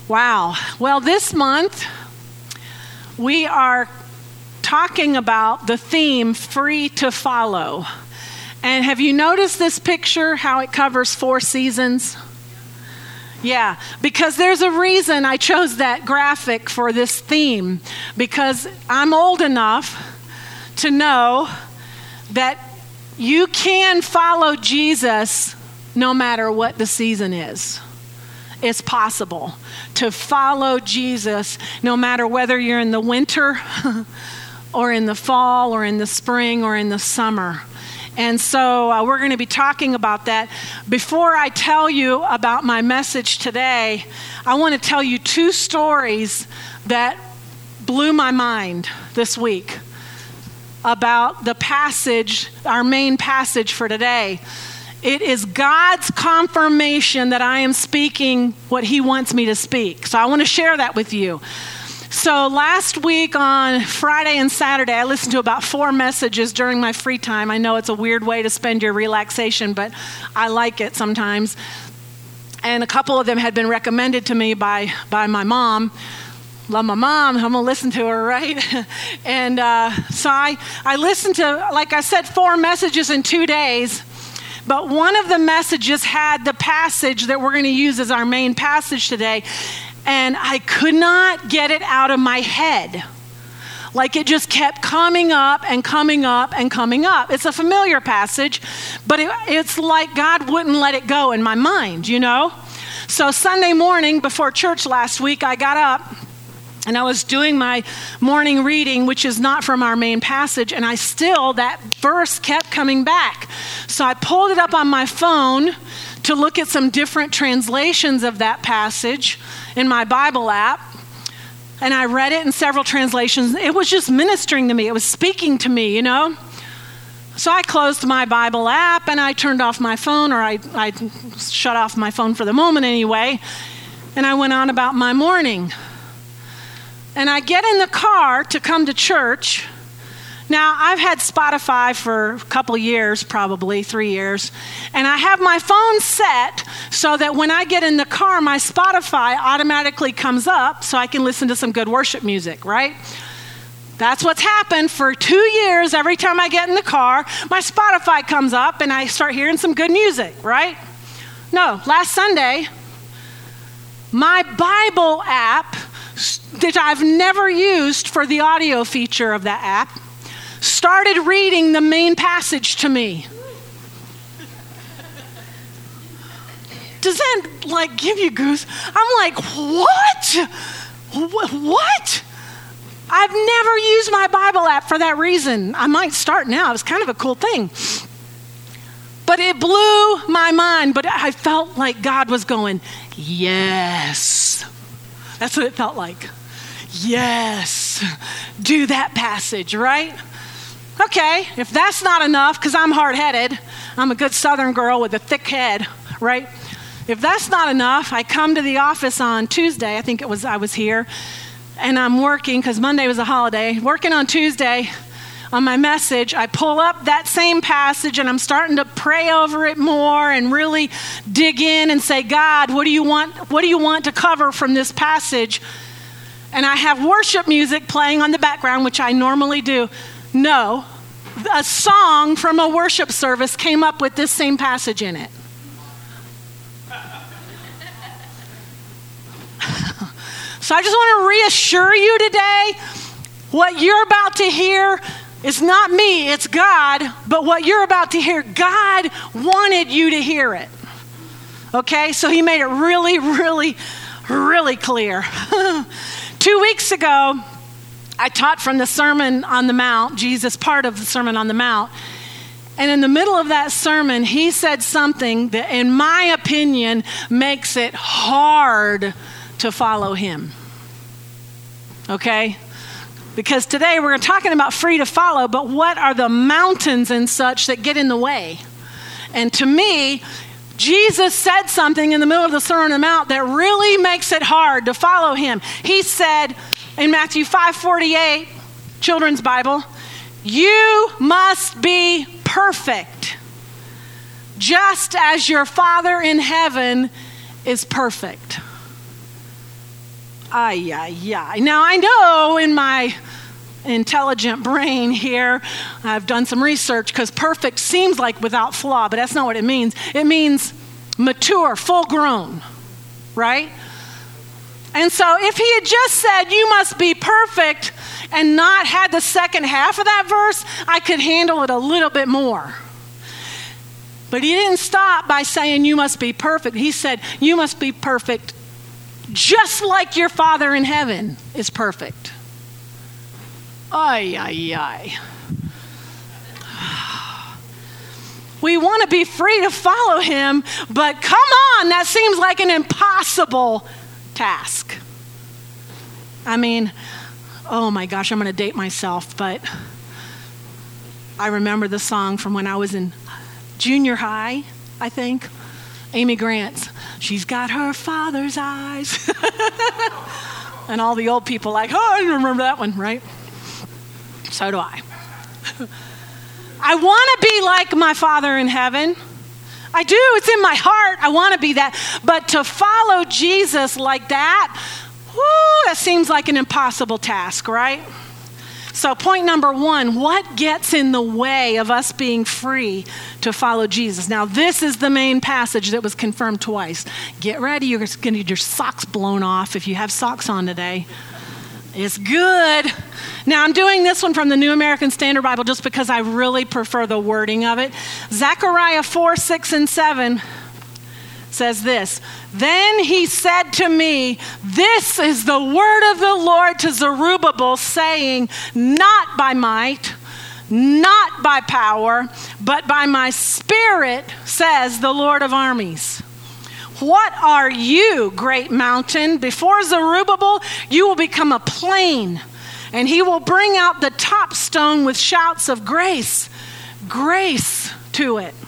Wow. Well, this month we are talking about the theme, free to follow. And have you noticed this picture, how it covers 4 seasons? Yeah, because there's a reason I chose that graphic for this theme, because I'm old enough to know that you can follow Jesus no matter what the season is. It's possible to follow Jesus no matter whether you're in the winter or in the fall or in the spring or in the summer. And so we're going to be talking about that. Before I tell you about my message today, I want to tell you 2 stories that blew my mind this week about the passage, our main passage for today. It is God's confirmation that I am speaking what He wants me to speak. So I want to share that with you. So last week on Friday and Saturday, I listened to about 4 messages during my free time. I know it's a weird way to spend your relaxation, but I like it sometimes. And a couple of them had been recommended to me by my mom. Love my mom. I'm going to listen to her, right? And so I listened to, like I said, 4 messages in 2 days. But one of the messages had the passage that we're going to use as our main passage today. And I could not get it out of my head. Like it just kept coming up and coming up and coming up. It's a familiar passage, but it's like God wouldn't let it go in my mind, you know? So Sunday morning before church last week, I got up and I was doing my morning reading, which is not from our main passage, and that verse kept coming back. So I pulled it up on my phone to look at some different translations of that passage in my Bible app. And I read it in several translations. It was just ministering to me. It was speaking to me, you know. So I closed my Bible app and I turned off my phone, or I shut off my phone for the moment anyway. And I went on about my morning. And I get in the car to come to church. Now, I've had Spotify for a couple years, probably 3 years, and I have my phone set so that when I get in the car, my Spotify automatically comes up so I can listen to some good worship music, right? That's what's happened for 2 years. Every time I get in the car, my Spotify comes up and I start hearing some good music, right? No, last Sunday, my Bible app that I've never used for the audio feature of that app started reading the main passage to me. Does that give you goose? I'm like, what? What? I've never used my Bible app for that reason. I might start now. It's kind of a cool thing. But it blew my mind. But I felt like God was going, yes. That's what it felt like. Yes. Do that passage, right? Okay, if that's not enough, because I'm hard-headed, I'm a good Southern girl with a thick head, right? If that's not enough, I come to the office on Tuesday, I was here, and I'm working, because Monday was a holiday, working on Tuesday on my message. I pull up that same passage, and I'm starting to pray over it more and really dig in and say, God, what do you want to cover from this passage? And I have worship music playing on the background, which I normally do. No, a song from a worship service came up with this same passage in it. So I just want to reassure you today, what you're about to hear is not me, it's God, but what you're about to hear, God wanted you to hear it. Okay, so He made it really, really, really clear. 2 weeks ago, I taught from the Sermon on the Mount, Jesus, part of the Sermon on the Mount. And in the middle of that sermon, He said something that, in my opinion, makes it hard to follow Him. Okay? Because today we're talking about free to follow, but what are the mountains and such that get in the way? And to me, Jesus said something in the middle of the Sermon on the Mount that really makes it hard to follow Him. He said, in Matthew 5:48, Children's Bible, you must be perfect, just as your Father in heaven is perfect. Now I know in my intelligent brain here, I've done some research because perfect seems like without flaw, but that's not what it means. It means mature, full grown, right? And so if he had just said, you must be perfect, and not had the second half of that verse, I could handle it a little bit more. But he didn't stop by saying you must be perfect. He said you must be perfect just like your Father in heaven is perfect. We want to be free to follow him, but come on, that seems like an impossible task. I mean, oh my gosh, I'm going to date myself, but I remember the song from when I was in junior high, I think. Amy Grant's, she's got her father's eyes. And all the old people like, oh, I remember that one, right? So do I. I want to be like my Father in heaven. I do. It's in my heart. I want to be that. But to follow Jesus like that, that seems like an impossible task, right? So point number one, what gets in the way of us being free to follow Jesus? Now, this is the main passage that was confirmed twice. Get ready. You're going to need your socks blown off if you have socks on today. It's good. Now, I'm doing this one from the New American Standard Bible just because I really prefer the wording of it. Zechariah 4, 6, and 7 says this. Then he said to me, this is the word of the Lord to Zerubbabel, saying, not by might, not by power, but by my spirit, says the Lord of armies. What are you, great mountain? Before Zerubbabel, you will become a plain, and he will bring out the top stone with shouts of grace, grace to it.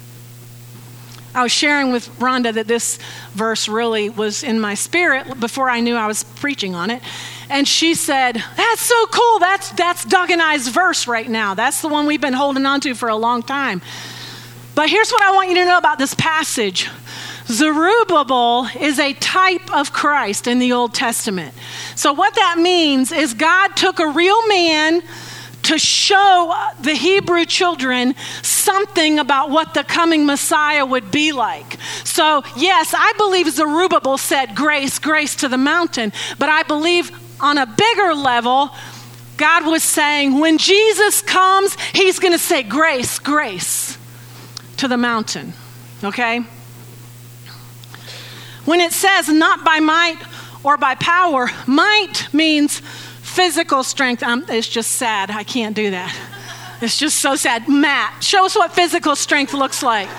I was sharing with Rhonda that this verse really was in my spirit before I knew I was preaching on it. And she said, that's so cool. That's Doug and I's verse right now. That's the one we've been holding on to for a long time. But here's what I want you to know about this passage. Zerubbabel is a type of Christ in the Old Testament. So what that means is God took a real man to show the Hebrew children something about what the coming Messiah would be like. So yes, I believe Zerubbabel said grace, grace to the mountain, but I believe on a bigger level, God was saying when Jesus comes, he's going to say grace, grace to the mountain, okay? When it says not by might or by power, might means physical strength. It's just sad. I can't do that. It's just so sad. Matt, show us what physical strength looks like.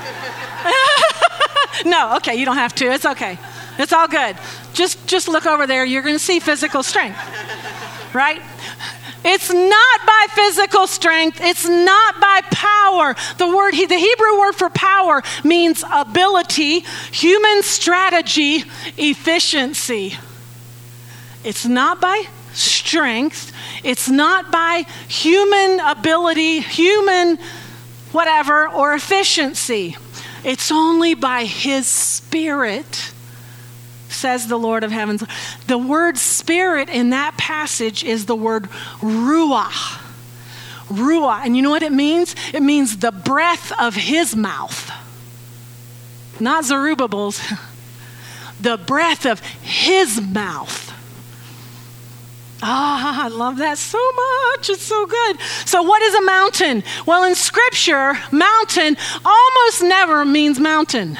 No, okay, you don't have to. It's okay. It's all good. Just look over there. You're going to see physical strength, right? It's not by physical strength. It's not by power. The Hebrew word for power means ability, human strategy, efficiency. It's not by strength. It's not by human ability, human whatever, or efficiency. It's only by his Spirit, says the Lord of heavens. The word spirit in that passage is the word ruach. Ruach. And you know what it means? It means the breath of his mouth. Not Zerubbabel's. The breath of his mouth. I love that so much. It's so good. So what is a mountain? Well, in Scripture, mountain almost never means mountain.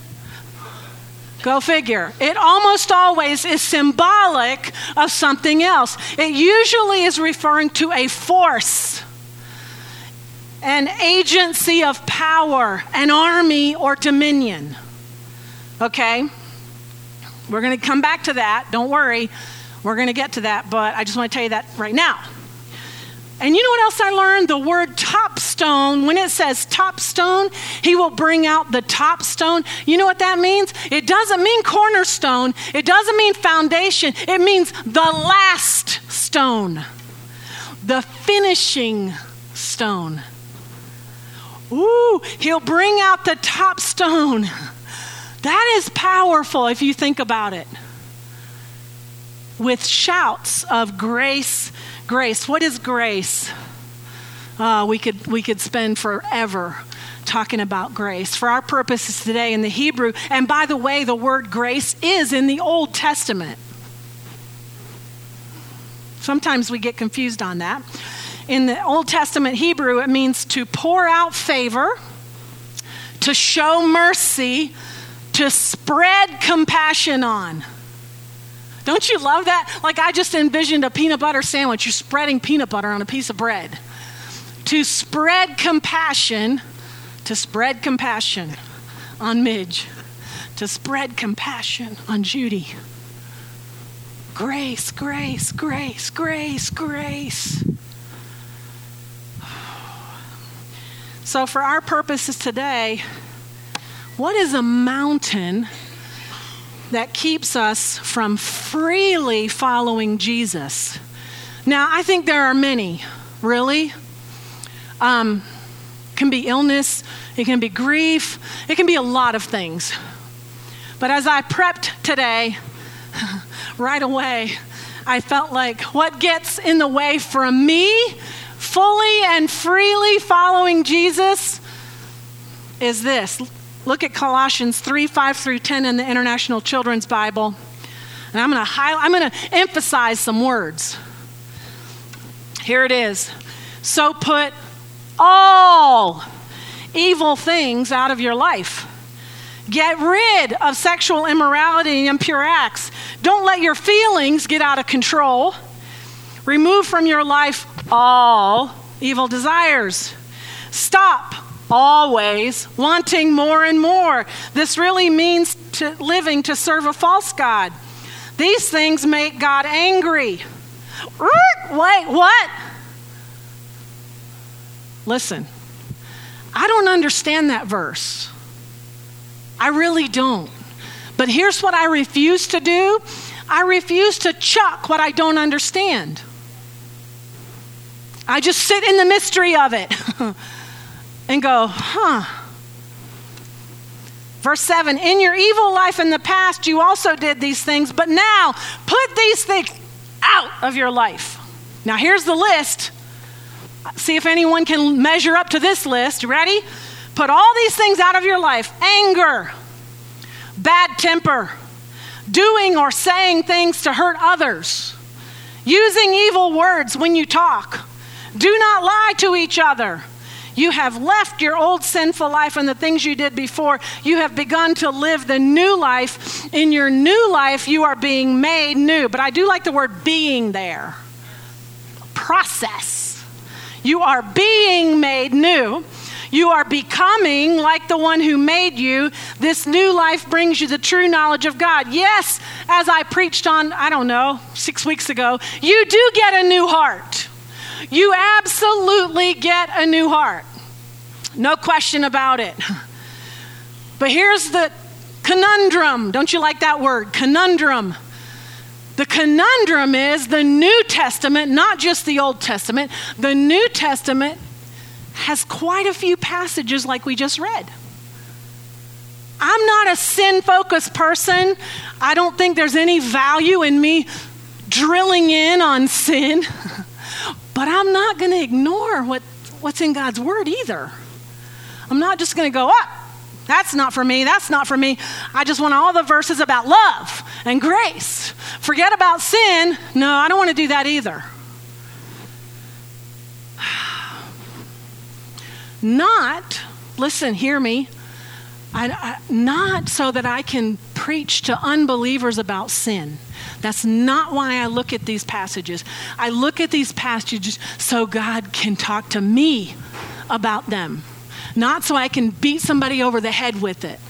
Go figure. It almost always is symbolic of something else. It usually is referring to a force, an agency of power, an army or dominion. Okay? We're going to come back to that. Don't worry. We're going to get to that, but I just want to tell you that right now. And you know what else I learned? The word top stone, when it says top stone, he will bring out the top stone. You know what that means? It doesn't mean cornerstone. It doesn't mean foundation. It means the last stone, the finishing stone. Ooh, he'll bring out the top stone. That is powerful if you think about it. with shouts of grace, grace. What is grace? We could spend forever talking about grace. For our purposes today in the Hebrew, and by the way, the word grace is in the Old Testament. Sometimes we get confused on that. In the Old Testament Hebrew, it means to pour out favor, to show mercy, to spread compassion on. Don't you love that? Like I just envisioned a peanut butter sandwich. You're spreading peanut butter on a piece of bread. To spread compassion on Midge. To spread compassion on Judy. Grace, grace, grace, grace, grace. So for our purposes today, what is a mountain that keeps us from freely following Jesus? Now, I think there are many, really. It can be illness, it can be grief, it can be a lot of things. But as I prepped today, right away, I felt like what gets in the way from me fully and freely following Jesus is this. Look at Colossians 3:5-10 in the International Children's Bible. And I'm going to emphasize some words. Here it is. So put all evil things out of your life. Get rid of sexual immorality and impure acts. Don't let your feelings get out of control. Remove from your life all evil desires. Stop always wanting more and more. This really means living to serve a false god. These things make God angry. Wait, what? Listen, I don't understand that verse. I really don't. But here's what I refuse to do. I refuse to chuck what I don't understand. I just sit in the mystery of it and go, Verse 7, in your evil life in the past, you also did these things, but now put these things out of your life. Now here's the list. See if anyone can measure up to this list. Ready? Put all these things out of your life. Anger, bad temper, doing or saying things to hurt others, using evil words when you talk. Do not lie to each other. You have left your old sinful life and the things you did before. You have begun to live the new life. In your new life, you are being made new. But I do like the word being there. Process. You are being made new. You are becoming like the one who made you. This new life brings you the true knowledge of God. Yes, as I preached on, 6 weeks ago, you do get a new heart. You absolutely get a new heart. No question about it. But here's the conundrum. Don't you like that word? Conundrum. The conundrum is the New Testament, not just the Old Testament. The New Testament has quite a few passages like we just read. I'm not a sin-focused person. I don't think there's any value in me drilling in on sin. But I'm not going to ignore what's in God's word either. I'm not just going to go, that's not for me, that's not for me. I just want all the verses about love and grace. Forget about sin. No, I don't want to do that either. Listen, hear me. Not so that I can preach to unbelievers about sin. That's not why I look at these passages. I look at these passages so God can talk to me about them. Not so I can beat somebody over the head with it.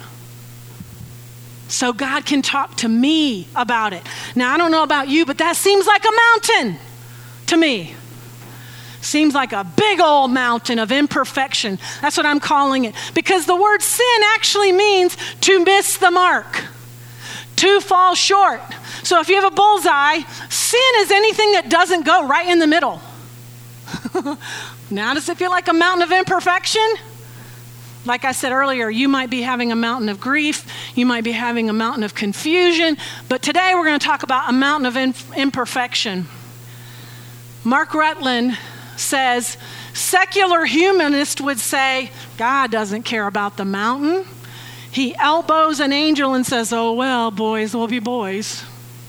So God can talk to me about it. Now, I don't know about you, but that seems like a mountain to me. Seems like a big old mountain of imperfection. That's what I'm calling it. Because the word sin actually means to miss the mark, to fall short. So if you have a bullseye, sin is anything that doesn't go right in the middle. Now, does it feel like a mountain of imperfection? Like I said earlier, you might be having a mountain of grief, you might be having a mountain of confusion, but today we're going to talk about a mountain of imperfection. Mark Rutland says, secular humanists would say, God doesn't care about the mountain. He elbows an angel and says, oh, well, boys will be boys.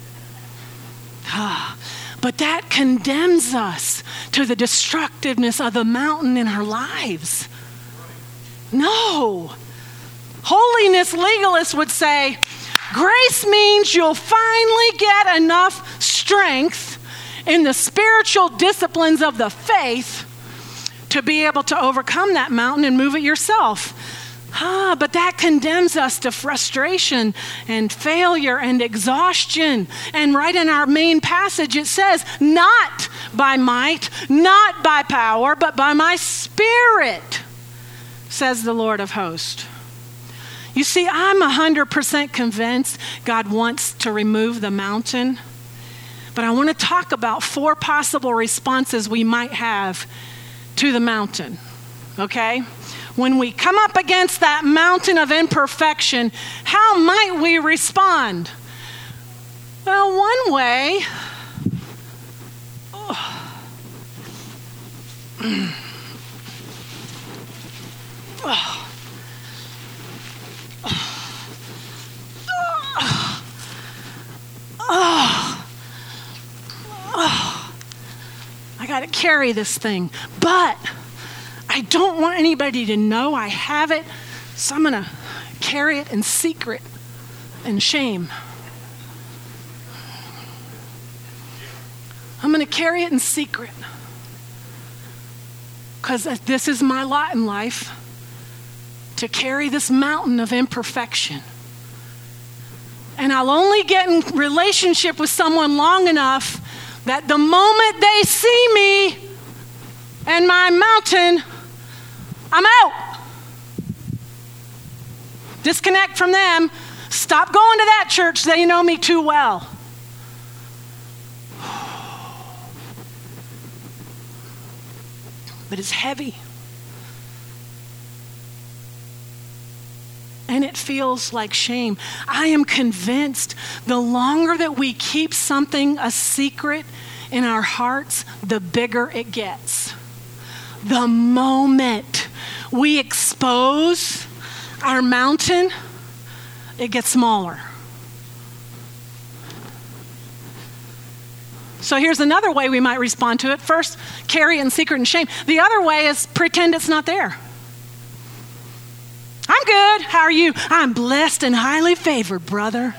But that condemns us to the destructiveness of the mountain in our lives. No. Holiness legalists would say, grace means you'll finally get enough strength in the spiritual disciplines of the faith to be able to overcome that mountain and move it yourself. But that condemns us to frustration and failure and exhaustion. And right in our main passage, it says, not by might, not by power, but by my Spirit, says the Lord of hosts. You see, I'm 100% convinced God wants to remove the mountain. But I want to talk about 4 possible responses we might have to the mountain, okay? When we come up against that mountain of imperfection, how might we respond? Well, one way, I got to carry this thing, but I don't want anybody to know I have it, so I'm going to carry it in secret and shame. I'm going to carry it in secret because this is my lot in life, to carry this mountain of imperfection. And I'll only get in relationship with someone long enough that the moment they see me and my mountain, I'm out. Disconnect from them. Stop going to that church. They know me too well. But it's heavy. And it feels like shame. I am convinced the longer that we keep something a secret in our hearts, the bigger it gets. The moment we expose our mountain, it gets smaller. So here's another way we might respond to it. First, carry it in secret and shame. The other way is pretend it's not there. I'm good. How are you? I'm blessed and highly favored, brother.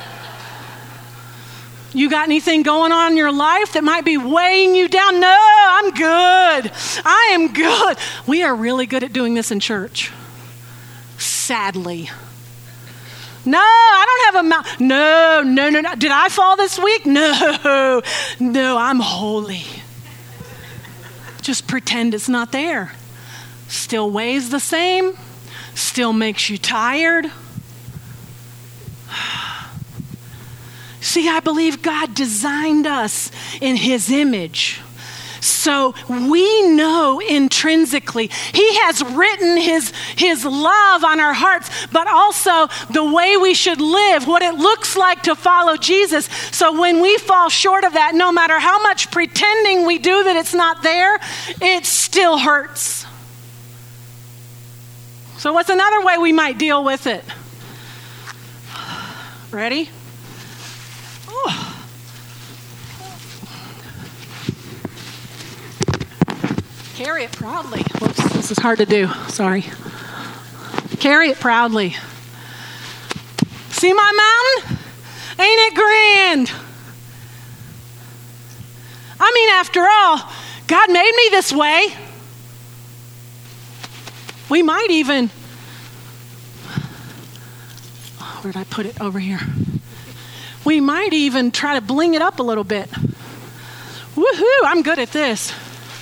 You got anything going on in your life that might be weighing you down? No, I'm good. I am good. We are really good at doing this in church. Sadly. No, I don't have a mouth. No. Did I fall this week? No, I'm holy. Just pretend it's not there. Still weighs the same. Still makes you tired. See, I believe God designed us in His image. So we know intrinsically He has written His love on our hearts, but also the way we should live, what it looks like to follow Jesus. So when we fall short of that, no matter how much pretending we do that it's not there, it still hurts. So what's another way we might deal with it? Ready? Ooh. Carry it proudly. Whoops, this is hard to do. Sorry. Carry it proudly. See my mountain? Ain't it grand? I mean, after all, God made me this way. We might even, where did I put it? Over here. We might even try to bling it up a little bit. Woohoo, I'm good at this.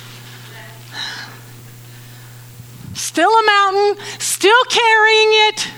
Still a mountain, still carrying it.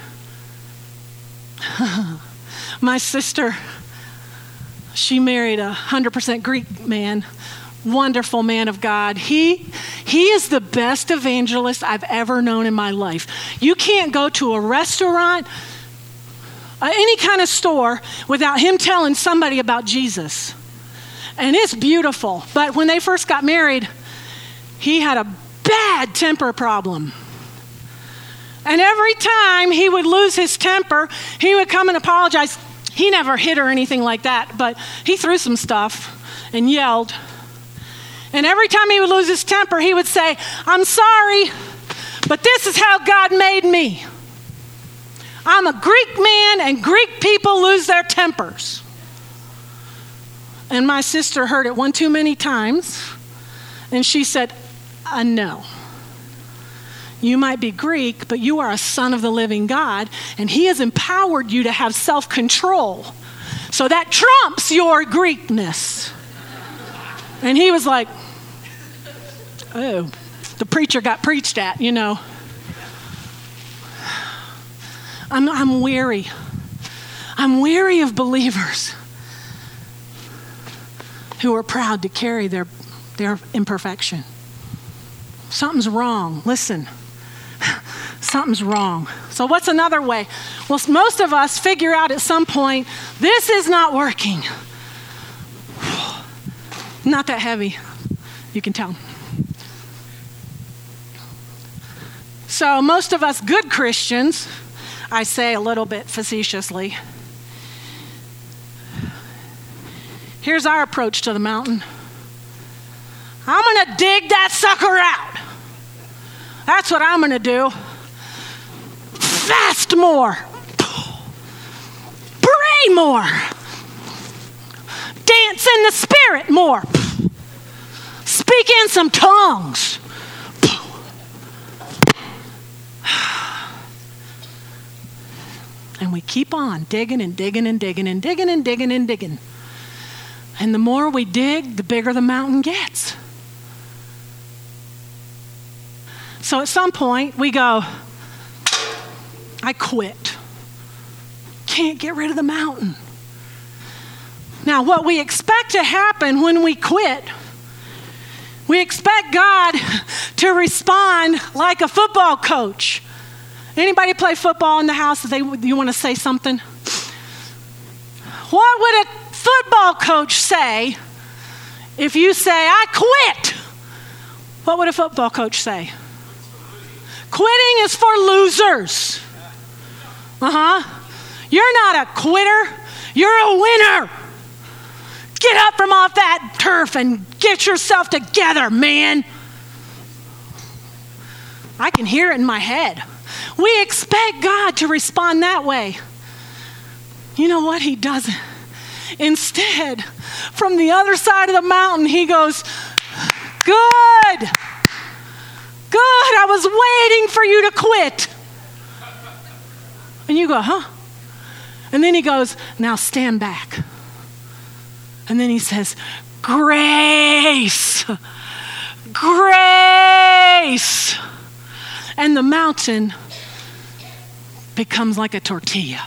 My sister, she married a 100% Greek man, wonderful man of God. He is the best evangelist I've ever known in my life. You can't go to a restaurant, any kind of store, without him telling somebody about Jesus. And it's beautiful. But when they first got married, he had a bad temper problem. And every time he would lose his temper, he would come and apologize. He never hit or anything like that, but he threw some stuff and yelled. And every time he would lose his temper, he would say, "I'm sorry, but this is how God made me. I'm a Greek man, and Greek people lose their tempers." And my sister heard it one too many times, and she said, "No. You might be Greek, but you are a son of the living God, and he has empowered you to have self-control. So that trumps your Greekness." And he was like, oh, the preacher got preached at, you know. I'm weary. I'm weary of believers who are proud to carry their imperfection. Something's wrong. Listen, something's wrong. So what's another way? Well, most of us figure out at some point, this is not working. Not that heavy. You can tell. So most of us good Christians, I say a little bit facetiously, here's our approach to the mountain. I'm going to dig that sucker out. That's what I'm going to do. Fast more. Pray more. Dance in the Spirit more. Speak in some tongues. And we keep on digging and digging and digging and digging and digging and digging. And the more we dig, the bigger the mountain gets. So at some point, we go, I quit. Can't get rid of the mountain. Now, what we expect to happen when we quit, we expect God to respond like a football coach. Anybody play football in the house? You want to say something? What would a football coach say if you say, I quit? What would a football coach say? Quitting is for losers. You're not a quitter. You're a winner. Get up from off that turf and get yourself together, man. I can hear it in my head. We expect God to respond that way. You know what? He doesn't. Instead, from the other side of the mountain, he goes, good. Good. I was waiting for you to quit. And you go, huh? And then he goes, now stand back. And then he says, grace. Grace. And the mountain becomes like a tortilla.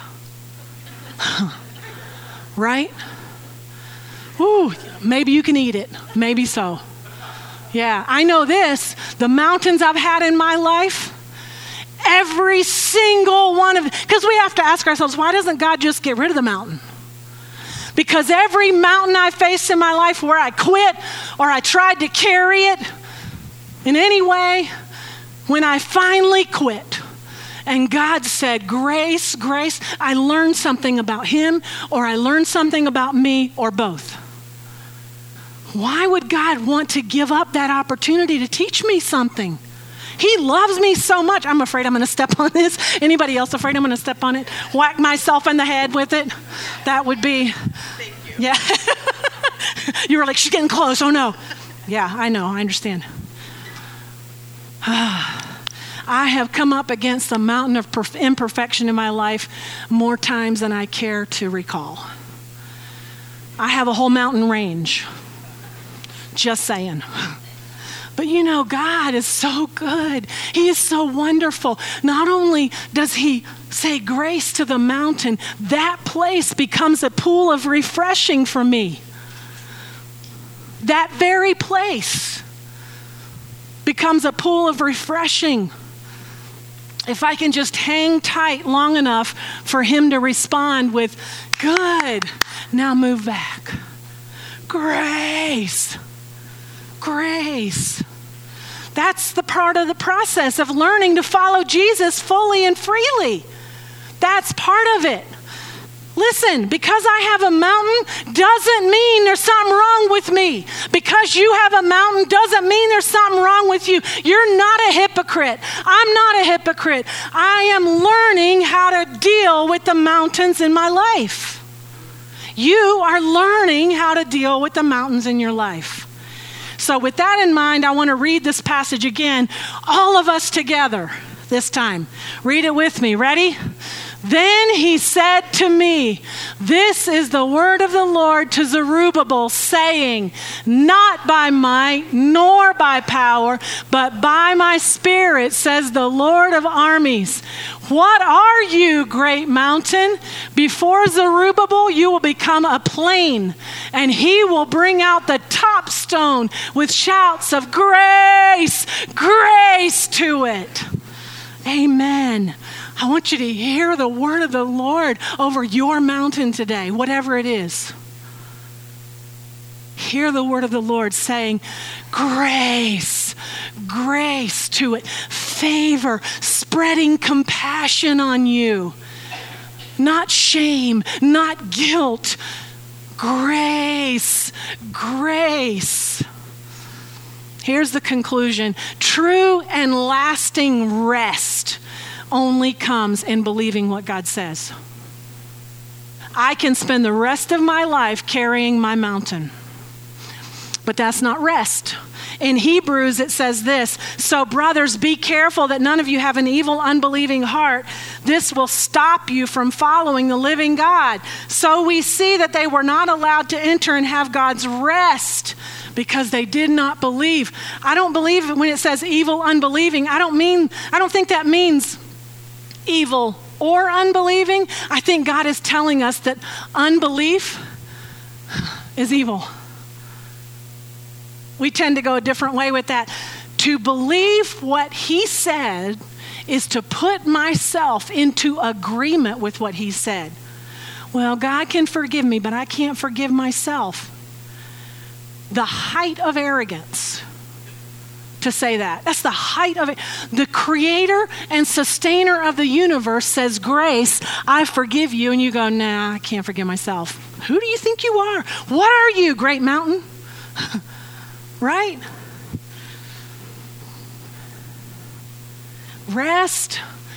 Right? Ooh, maybe you can eat it. Maybe so. Yeah, I know this. The mountains I've had in my life, every single one of, because we have to ask ourselves, why doesn't God just get rid of the mountain? Because every mountain I faced in my life where I quit or I tried to carry it in any way, when I finally quit and God said, grace, grace, I learned something about him or I learned something about me or both. Why would God want to give up that opportunity to teach me something? He loves me so much. I'm afraid I'm going to step on this. Anybody else afraid I'm going to step on it? Whack myself in the head with it? That would be, yeah. You were like, she's getting close. Oh no. Yeah, I know. I understand. I have come up against the mountain of imperfection in my life more times than I care to recall. I have a whole mountain range. Just saying. But you know, God is so good. He is so wonderful. Not only does he say grace to the mountain, that place becomes a pool of refreshing for me. that very place becomes a pool of refreshing. If I can just hang tight long enough for him to respond with, good, now move back. Grace. Grace. That's the part of the process of learning to follow Jesus fully and freely. That's part of it. Listen, because I have a mountain doesn't mean there's something wrong with me. Because you have a mountain doesn't mean there's something wrong with you. You're not a hypocrite. I'm not a hypocrite. I am learning how to deal with the mountains in my life. You are learning how to deal with the mountains in your life. So with that in mind, I want to read this passage again, all of us together this time. Read it with me. Ready? Then he said to me, this is the word of the Lord to Zerubbabel, saying, not by might nor by power, but by my spirit, says the Lord of armies. What are you, great mountain? Before Zerubbabel, you will become a plain, and he will bring out the top stone with shouts of grace, grace to it. Amen. I want you to hear the word of the Lord over your mountain today, whatever it is. Hear the word of the Lord saying, grace, grace to it. Favor, spreading compassion on you. Not shame, not guilt. Grace, grace. Here's the conclusion. True and lasting rest only comes in believing what God says. I can spend the rest of my life carrying my mountain, but that's not rest. In Hebrews, it says this, so brothers, be careful that none of you have an evil, unbelieving heart. This will stop you from following the living God. So we see that they were not allowed to enter and have God's rest because they did not believe. I don't believe when it says evil, unbelieving. I don't think that means evil or unbelieving. I think God is telling us that unbelief is evil. We tend to go a different way with that. To believe what he said is to put myself into agreement with what he said. Well, God can forgive me, but I can't forgive myself. The height of arrogance to say that. That's the height of it. The creator and sustainer of the universe says, grace, I forgive you. And you go, nah, I can't forgive myself. Who do you think you are? What are you, great mountain? Right? Rest.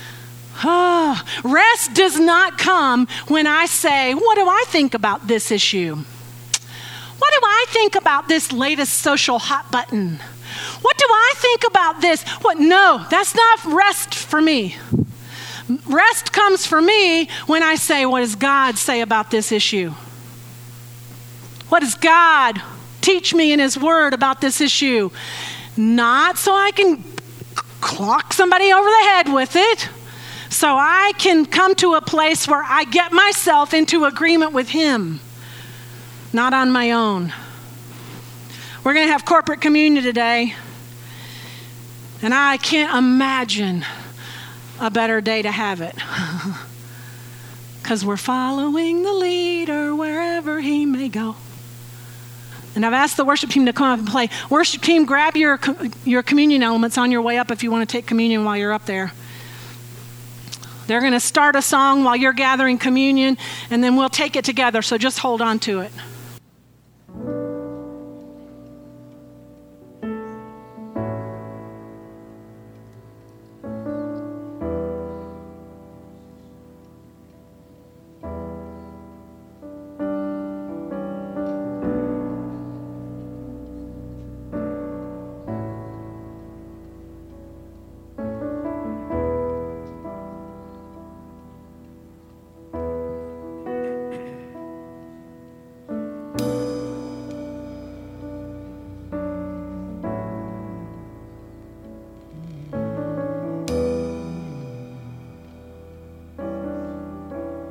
Rest does not come when I say, what do I think about this issue? What do I think about this latest social hot button? What do I think about this? What? No, that's not rest for me. Rest comes for me when I say, what does God say about this issue? What does God teach me in his word about this issue? Not so I can clock somebody over the head with it. So I can come to a place where I get myself into agreement with him. Not on my own. We're going to have corporate communion today. And I can't imagine a better day to have it. Because we're following the leader wherever he may go. And I've asked the worship team to come up and play. Worship team, grab your communion elements on your way up if you want to take communion while you're up there. They're going to start a song while you're gathering communion, and then we'll take it together, so just hold on to it.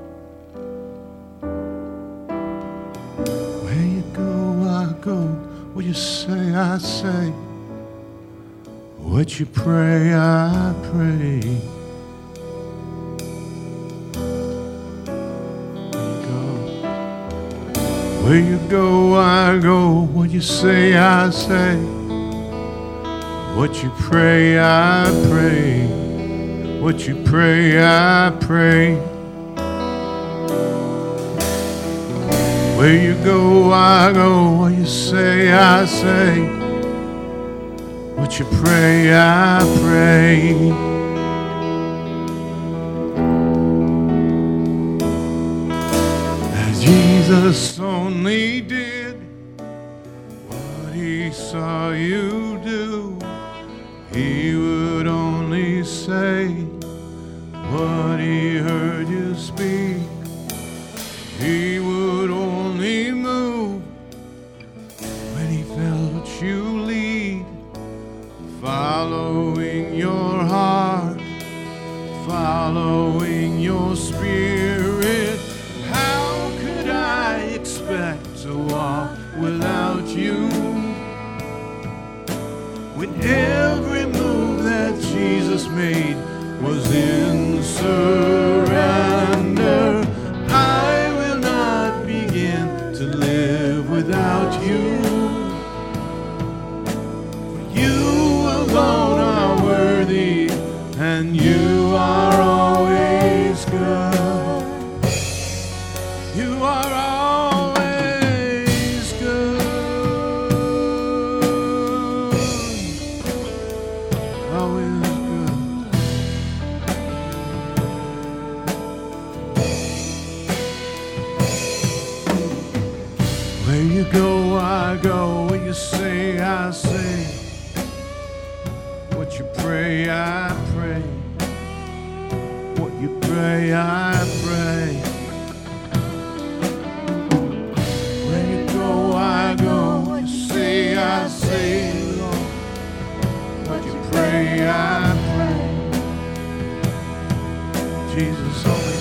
Where you go, I go. what you say, I say. What you pray, I pray. Where you go, I go. What you say, I say. What you pray, I pray. What you pray, I pray. Where you go, I go. What you say, I say. What you pray, I pray. As Jesus only did what he saw you do, he would only say what he heard you speak. He would only move when he felt you lead, following your heart, following your spirit. How could I expect to walk without you? When every move that Jesus made was in surrender, I will not begin to live without you. For you alone are worthy, and you are always good. You are always good. Always good. Where you go, I go. Where you say, I say. What you pray, I pray. What you pray, I pray. Where you go, I go. What you say, I say, Lord. What you pray, I pray. Jesus only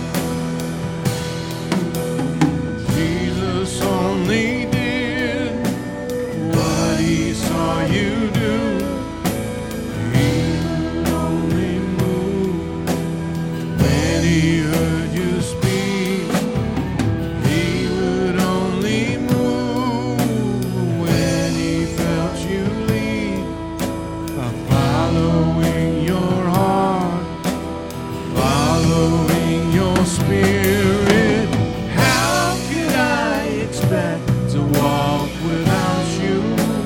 did. Jesus only did what he saw you do. He would only move when he heard you speak. He would only move when he felt you lead, by following your heart, following your spirit. How could I expect to walk without you?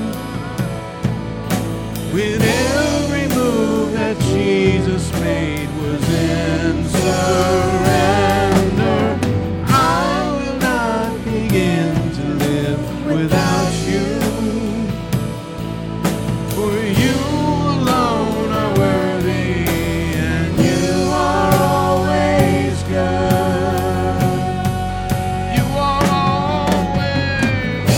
With every move that Jesus made was in surrender, I will not begin to live without you. For you alone are worthy, and you are always good. You are always.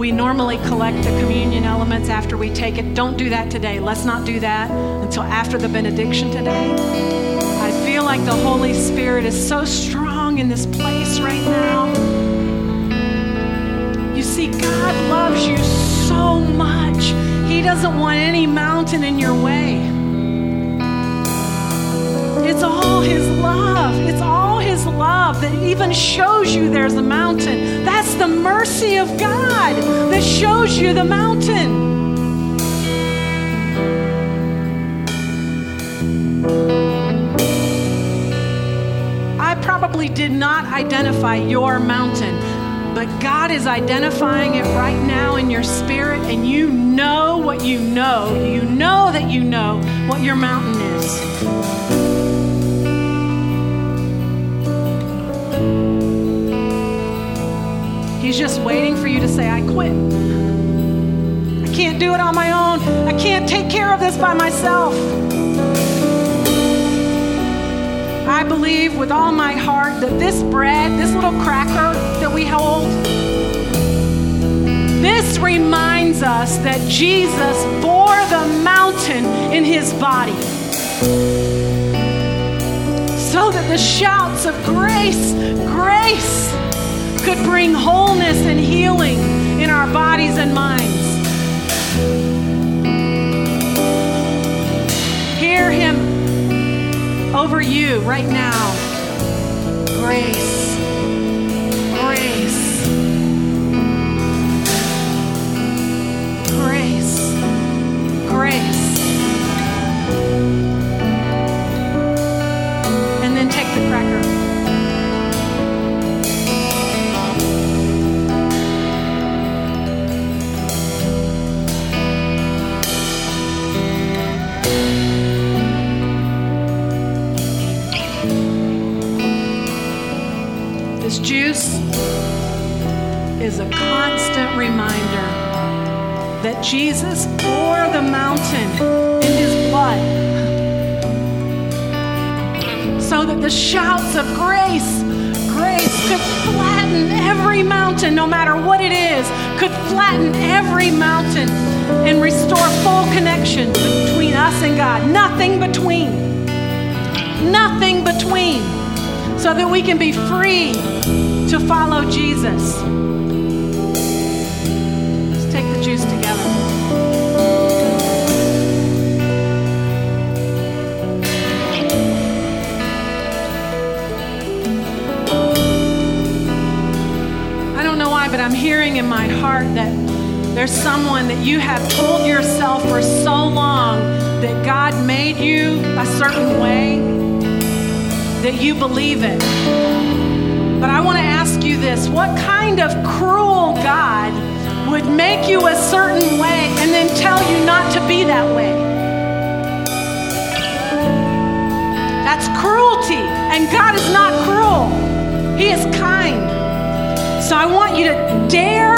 we normally collect the communion elements after we take it. Don't do that today. Let's not do that until after the benediction today. I feel like the Holy Spirit is so strong in this place right now. You see, God loves you so much. He doesn't want any mountain in your way. It's all His love. It's all His love that even shows you there's a mountain. That's the mercy of God that shows you the mountain. I probably did not identify your mountain, but God is identifying it right now in your spirit, and you know what you know. You know that you know what your mountain is. He's just waiting for you to say, I quit. I can't do it on my own. I can't take care of this by myself. I believe with all my heart that this bread, this little cracker that we hold, this reminds us that Jesus bore the mountain in His body so that the shouts of grace, grace, could bring wholeness and healing in our bodies and minds. Hear Him over you right now. Grace, grace, grace, grace. And then take the cracker. This juice is a constant reminder that Jesus bore the mountain in His blood so that the shouts of grace, grace could flatten every mountain, no matter what it is, could flatten every mountain and restore full connection between us and God. Nothing between. Nothing between. So that we can be free to follow Jesus. Let's take the juice together. I don't know why, but I'm hearing in my heart that there's someone that you have told yourself for so long that God made you a certain way, that you believe it. But I want to ask you this. What kind of cruel God would make you a certain way and then tell you not to be that way? That's cruelty. And God is not cruel. He is kind. So I want you to dare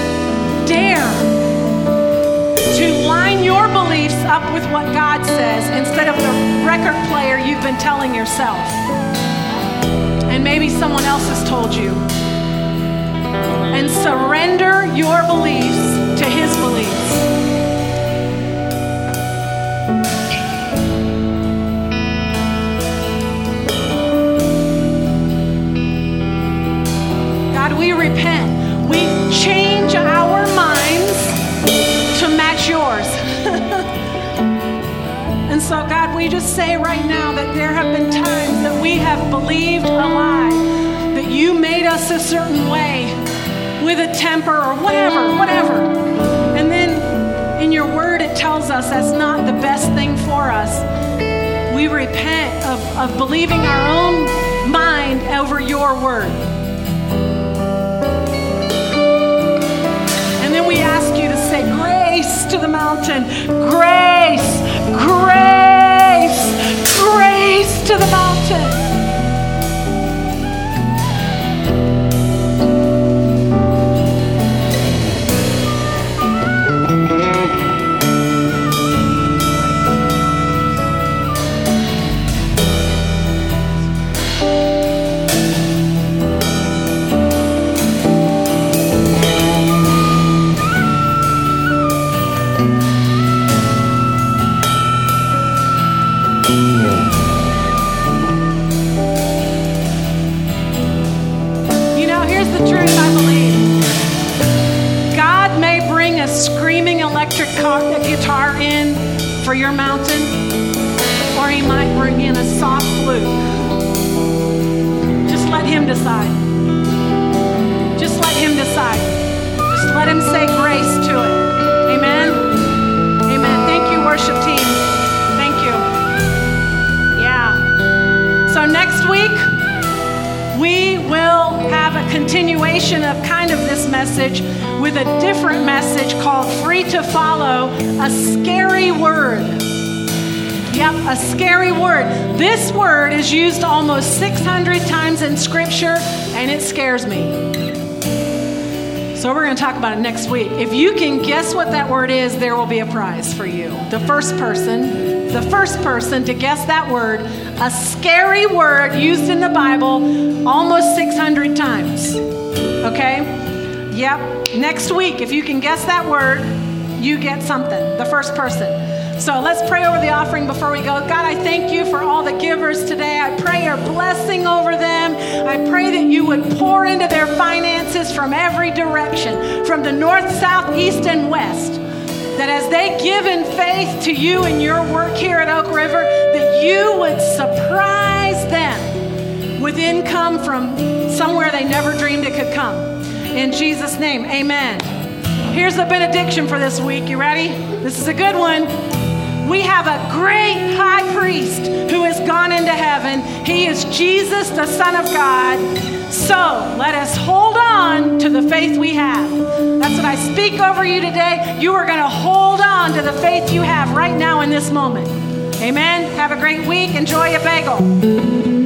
to line your beliefs up with what God says instead of the record player you've been telling yourself. And maybe someone else has told you. And surrender your beliefs to His beliefs. God, we repent. We change our minds to match yours. And so, God, we just say right now that there have been times that we have believed a lie, that you made us a certain way with a temper or whatever. And then in your word, it tells us that's not the best thing for us. We repent of believing our own mind over your word. And then we ask you to say grace to the mountain. Grace, grace, grace to the mountain. for your mountain, or he might bring in a soft flute. Just let him decide. Just let him decide. Just let him say grace to it. Amen? Amen. Thank you, worship team. Thank you. Yeah. So next week, we will have a continuation of kind of this message with a different message called Free to Follow, a scary word. Yep, a scary word. This word is used almost 600 times in Scripture, and it scares me. So we're going to talk about it next week. If you can guess what that word is, there will be a prize for you. The first person to guess that word, a scary word used in the Bible almost 600 times. Okay? Yep. Next week, if you can guess that word, you get something. The first person. So let's pray over the offering before we go. God, I thank you for all the givers today. I pray your blessing over them. I pray that you would pour into their finances from every direction, from the north, south, east, and west. That as they give in faith to you and your work here at Oak River, that you would surprise them with income from somewhere they never dreamed it could come. In Jesus' name, amen. Here's the benediction for this week. You ready? This is a good one. We have a great high priest who has gone into heaven. He is Jesus, the Son of God. So let us hold on to the faith we have. That's what I speak over you today. You are going to hold on to the faith you have right now in this moment. Amen. Have a great week. Enjoy a bagel.